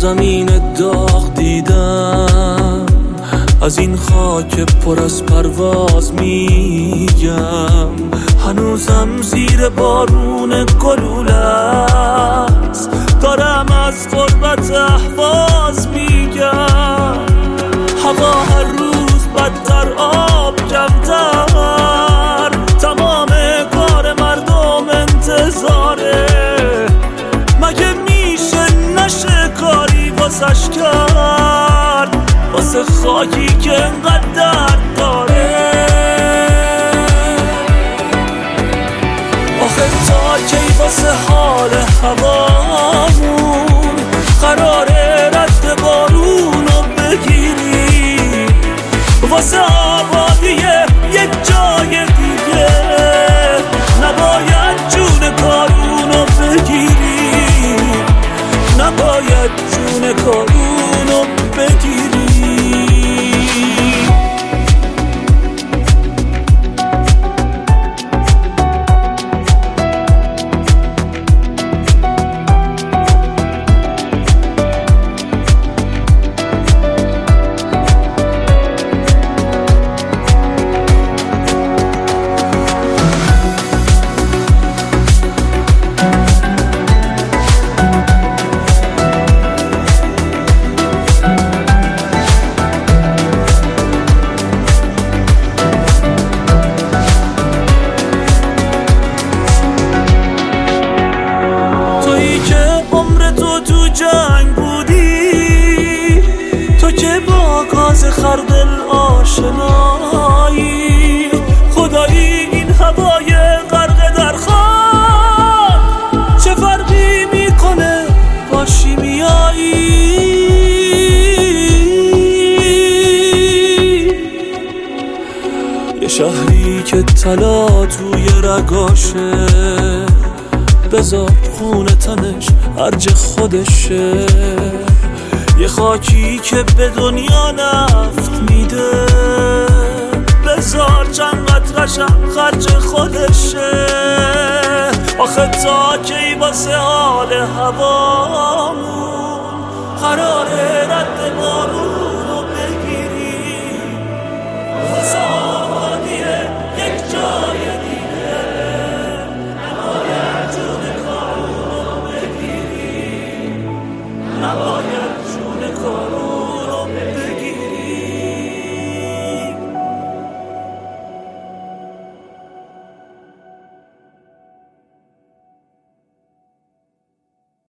زمین داغ دیدم، از این خاک پر از پرواز میگم. هنوزم زیر بارون گلوله است، دارم از غربت اهواز میگم. هوا هر روز بدتر، آب کمتر، تمام کار مردم انتظاره. مگه میشه نشه کاری واسش کرد، واسه خاکی که انقدر درد داره؟ آخه تا کی واسه حال هوامون قراره رد بارونو بگیری؟ واسه آبادی یک جای دیگه نباید جون کارونو بگیری، نباید جون کارونو بگیری. جنگ بودی تو که با گاز خردل آشنایی، خدایی این هوای غرق در خاک چه فرقی میکنه با شیمیایی؟ یه شهری که طلا توی رگاشه، بذار خونه تنش هرج خودشه. یه خاکی که به دنیا نفت میده، بذار چند قطرشم خرج خودشه. آخه تا کی واسه حال هوامون قراره رد بارون